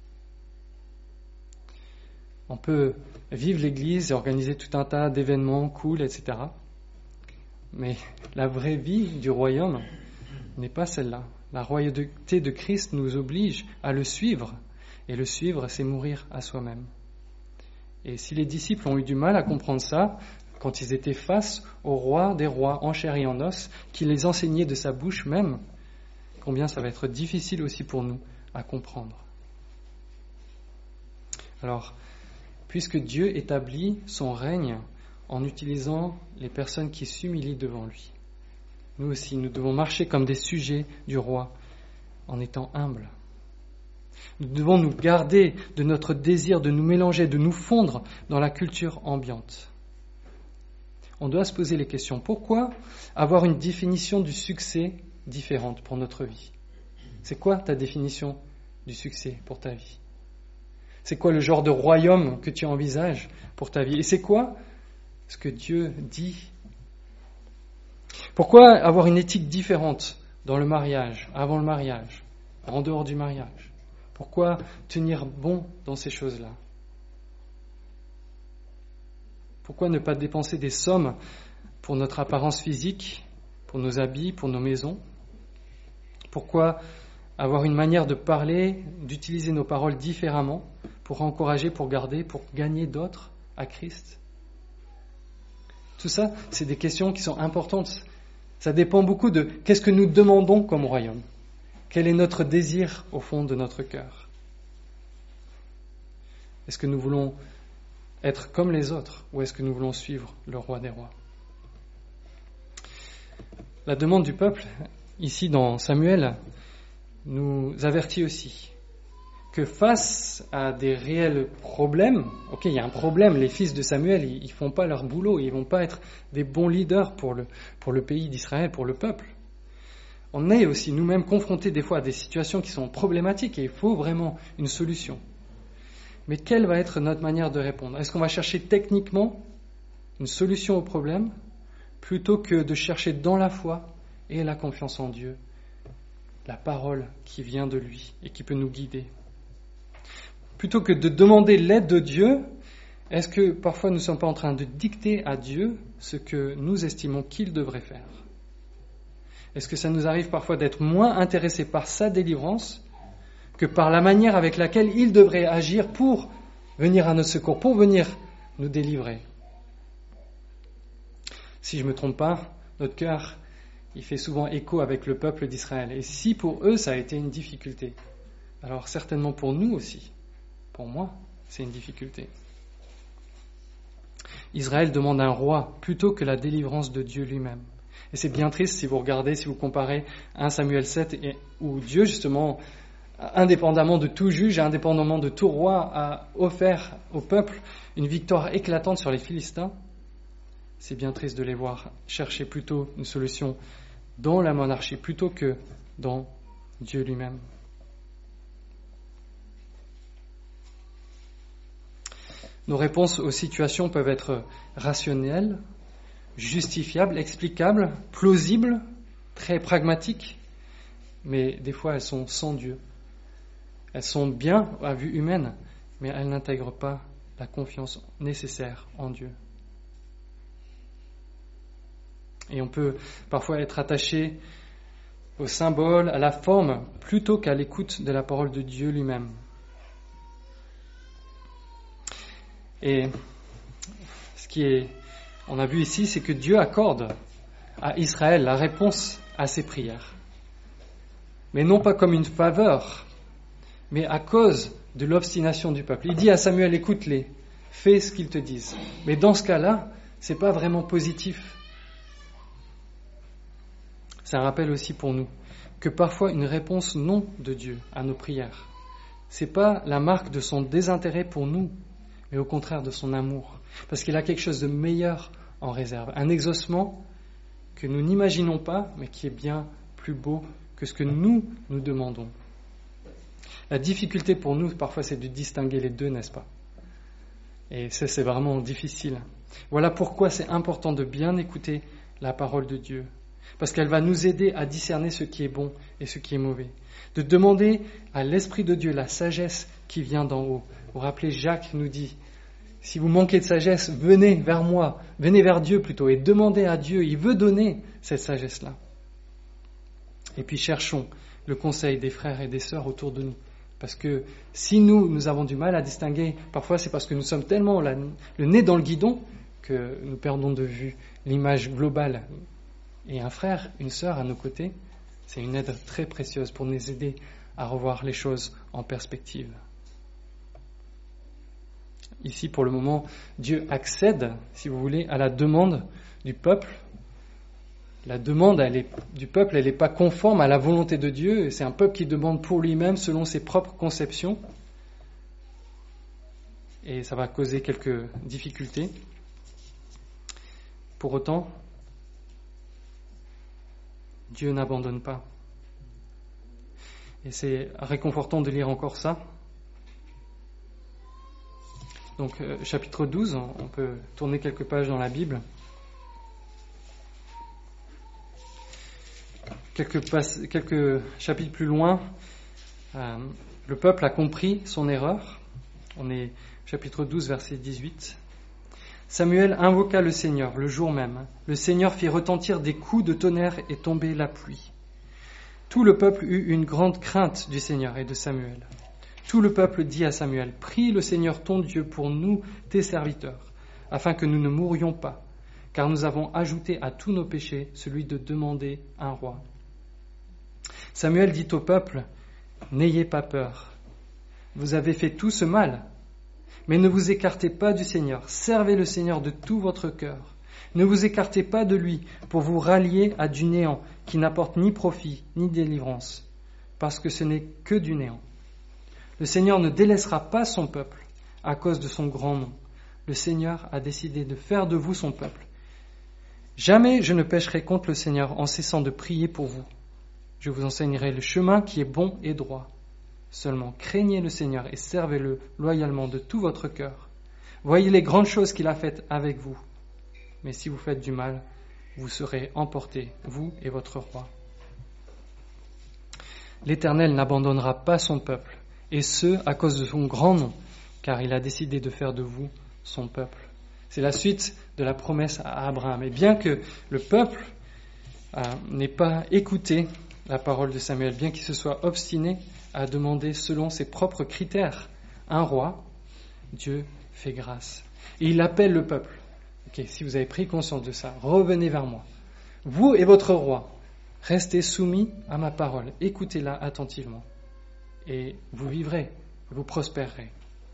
On peut vivre l'Église et organiser tout un tas d'événements cool, et cetera. Mais la vraie vie du royaume n'est pas celle-là. La royauté de Christ nous oblige à le suivre. Et le suivre, c'est mourir à soi-même. Et si les disciples ont eu du mal à comprendre ça, quand ils étaient face au roi des rois, en chair et en os, qui les enseignait de sa bouche même, combien ça va être difficile aussi pour nous à comprendre. Alors, puisque Dieu établit son règne en utilisant les personnes qui s'humilient devant lui, nous aussi, nous devons marcher comme des sujets du roi en étant humbles. Nous devons nous garder de notre désir de nous mélanger, de nous fondre dans la culture ambiante. On doit se poser les questions. Pourquoi avoir une définition du succès différente pour notre vie ? C'est quoi ta définition du succès pour ta vie ? C'est quoi le genre de royaume que tu envisages pour ta vie ? Et c'est quoi ce que Dieu dit ? Pourquoi avoir une éthique différente dans le mariage, avant le mariage, en dehors du mariage ? Pourquoi tenir bon dans ces choses-là ? Pourquoi ne pas dépenser des sommes pour notre apparence physique, pour nos habits, pour nos maisons ? Pourquoi avoir une manière de parler, d'utiliser nos paroles différemment pour encourager, pour garder, pour gagner d'autres à Christ ? Tout ça, c'est des questions qui sont importantes. Ça dépend beaucoup de qu'est-ce que nous demandons comme royaume. Quel est notre désir au fond de notre cœur ? Est-ce que nous voulons être comme les autres ou est-ce que nous voulons suivre le roi des rois ? La demande du peuple, ici dans Samuel, nous avertit aussi. que face à des réels problèmes, ok, il y a un problème, les fils de Samuel, ils, ils font pas leur boulot, ils vont pas être des bons leaders pour le, pour le pays d'Israël, pour le peuple. On est aussi nous-mêmes confrontés des fois à des situations qui sont problématiques et il faut vraiment une solution. Mais quelle va être notre manière de répondre? Est-ce qu'on va chercher techniquement une solution au problème plutôt que de chercher dans la foi et la confiance en Dieu la parole qui vient de lui et qui peut nous guider? Plutôt que de demander l'aide de Dieu, est-ce que parfois nous ne sommes pas en train de dicter à Dieu ce que nous estimons qu'il devrait faire? Est-ce que ça nous arrive parfois d'être moins intéressés par sa délivrance que par la manière avec laquelle il devrait agir pour venir à notre secours, pour venir nous délivrer? Si je ne me trompe pas, notre cœur, il fait souvent écho avec le peuple d'Israël. Et si pour eux, ça a été une difficulté, alors certainement pour nous aussi, pour moi, c'est une difficulté. Israël demande un roi plutôt que la délivrance de Dieu lui-même. Et c'est bien triste si vous regardez, si vous comparez un Samuel sept, et, où Dieu, justement, indépendamment de tout juge, indépendamment de tout roi, a offert au peuple une victoire éclatante sur les Philistins. C'est bien triste de les voir chercher plutôt une solution dans la monarchie plutôt que dans Dieu lui-même. Nos réponses aux situations peuvent être rationnelles, justifiables, explicables, plausibles, très pragmatiques, mais des fois elles sont sans Dieu. Elles sont bien à vue humaine, mais elles n'intègrent pas la confiance nécessaire en Dieu. Et on peut parfois être attaché au symbole, à la forme, plutôt qu'à l'écoute de la parole de Dieu lui-même. Et ce qui est, on a vu ici, c'est que Dieu accorde à Israël la réponse à ses prières. Mais non pas comme une faveur, mais à cause de l'obstination du peuple. Il dit à Samuel, écoute-les, fais ce qu'ils te disent. Mais dans ce cas-là, c'est pas vraiment positif. C'est un rappel aussi pour nous que parfois une réponse non de Dieu à nos prières, c'est pas la marque de son désintérêt pour nous, mais au contraire de son amour, parce qu'il a quelque chose de meilleur en réserve, un exaucement que nous n'imaginons pas, mais qui est bien plus beau que ce que nous nous demandons. La difficulté pour nous, parfois, c'est de distinguer les deux, n'est-ce pas? Et ça, c'est vraiment difficile. Voilà pourquoi c'est important de bien écouter la parole de Dieu, parce qu'elle va nous aider à discerner ce qui est bon et ce qui est mauvais. De demander à l'Esprit de Dieu la sagesse qui vient d'en haut. Vous vous rappelez, Jacques nous dit, si vous manquez de sagesse, venez vers moi, venez vers Dieu plutôt, et demandez à Dieu, il veut donner cette sagesse-là. Et puis cherchons le conseil des frères et des sœurs autour de nous. Parce que si nous, nous avons du mal à distinguer, parfois c'est parce que nous sommes tellement la, le nez dans le guidon que nous perdons de vue l'image globale. Et un frère, une sœur à nos côtés, c'est une aide très précieuse pour nous aider à revoir les choses en perspective. Ici, pour le moment, Dieu accède, si vous voulez, à la demande du peuple. La demande elle est, du peuple, elle n'est pas conforme à la volonté de Dieu. C'est un peuple qui demande pour lui-même, selon ses propres conceptions. Et ça va causer quelques difficultés. Pour autant, Dieu n'abandonne pas. Et c'est réconfortant de lire encore ça. Donc, euh, chapitre douze, on peut tourner quelques pages dans la Bible. Quelques, pas- quelques chapitres plus loin, euh, le peuple a compris son erreur. On est chapitre douze, verset dix-huit. Samuel invoqua le Seigneur le jour même. Le Seigneur fit retentir des coups de tonnerre et tomber la pluie. Tout le peuple eut une grande crainte du Seigneur et de Samuel. Tout le peuple dit à Samuel, « Prie le Seigneur ton Dieu pour nous, tes serviteurs, afin que nous ne mourions pas, car nous avons ajouté à tous nos péchés celui de demander un roi. » Samuel dit au peuple, « N'ayez pas peur, vous avez fait tout ce mal, mais ne vous écartez pas du Seigneur, servez le Seigneur de tout votre cœur. Ne vous écartez pas de lui pour vous rallier à du néant qui n'apporte ni profit ni délivrance, parce que ce n'est que du néant. Le Seigneur ne délaissera pas son peuple à cause de son grand nom. Le Seigneur a décidé de faire de vous son peuple. Jamais je ne pécherai contre le Seigneur en cessant de prier pour vous. Je vous enseignerai le chemin qui est bon et droit. Seulement craignez le Seigneur et servez-le loyalement de tout votre cœur. Voyez les grandes choses qu'il a faites avec vous. Mais si vous faites du mal, vous serez emportés, vous et votre roi. L'Éternel n'abandonnera pas son peuple, et ce, à cause de son grand nom, car il a décidé de faire de vous son peuple. C'est la suite de la promesse à Abraham. Et bien que le peuple euh, n'ait pas écouté la parole de Samuel, bien qu'il se soit obstiné à demander selon ses propres critères un roi, Dieu fait grâce. Et il appelle le peuple. Okay, si vous avez pris conscience de ça, revenez vers moi. Vous et votre roi, restez soumis à ma parole, écoutez-la attentivement, et vous vivrez, vous prospérerez.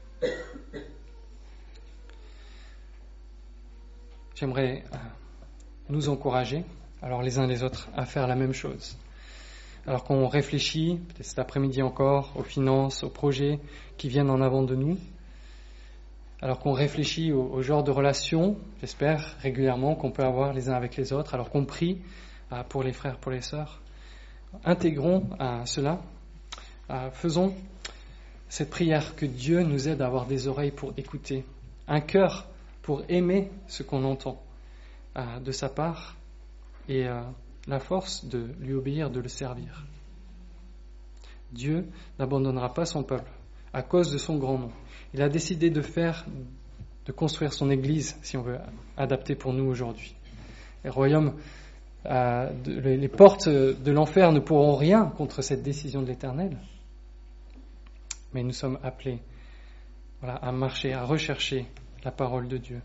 J'aimerais nous encourager, alors les uns les autres, à faire la même chose. Alors qu'on réfléchit, peut-être cet après-midi encore, aux finances, aux projets qui viennent en avant de nous, alors qu'on réfléchit au, au genre de relations, j'espère, régulièrement, qu'on peut avoir les uns avec les autres, alors qu'on prie euh, pour les frères, pour les sœurs, intégrons euh, cela, euh, faisons cette prière que Dieu nous aide à avoir des oreilles pour écouter, un cœur pour aimer ce qu'on entend euh, de sa part et euh, la force de lui obéir, de le servir. Dieu n'abandonnera pas son peuple à cause de son grand nom. Il a décidé de faire, de construire son Église, si on veut adapter pour nous aujourd'hui. Les royaumes, euh, de, les portes de l'enfer ne pourront rien contre cette décision de l'Éternel. Mais nous sommes appelés, voilà, à marcher, à rechercher la parole de Dieu.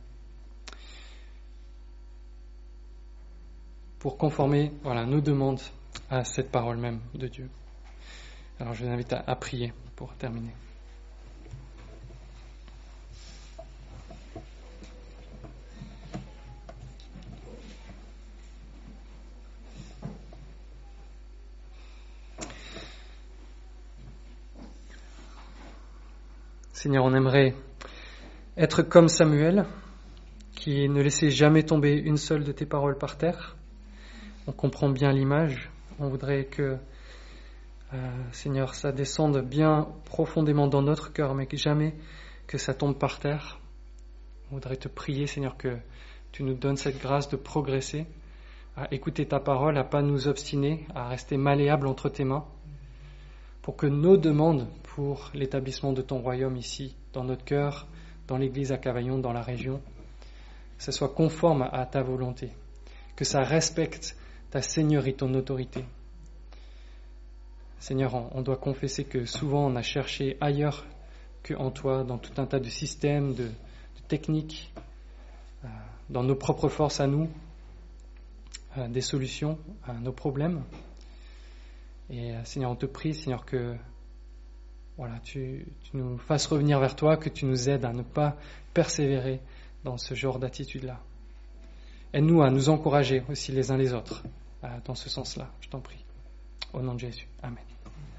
Pour conformer, voilà, nos demandes à cette parole même de Dieu. Alors je vous invite à, à prier pour terminer. Seigneur, on aimerait être comme Samuel, qui ne laissait jamais tomber une seule de tes paroles par terre. On comprend bien l'image. On voudrait que, euh, Seigneur, ça descende bien profondément dans notre cœur, mais que jamais que ça tombe par terre. On voudrait te prier, Seigneur, que tu nous donnes cette grâce de progresser, à écouter ta parole, à pas nous obstiner, à rester malléable entre tes mains, pour que nos demandes pour l'établissement de ton royaume ici, dans notre cœur, dans l'église à Cavaillon, dans la région, que ça soit conforme à ta volonté, que ça respecte ta seigneurie, ton autorité. Seigneur, on doit confesser que souvent on a cherché ailleurs qu'en toi, dans tout un tas de systèmes, de, de techniques, euh, dans nos propres forces à nous, euh, des solutions à nos problèmes. Et euh, Seigneur, on te prie, Seigneur, que voilà, tu, tu nous fasses revenir vers toi, que tu nous aides à ne pas persévérer dans ce genre d'attitude-là. Aide-nous à nous encourager aussi les uns les autres euh, dans ce sens-là, je t'en prie. Au nom de Jésus. Amen.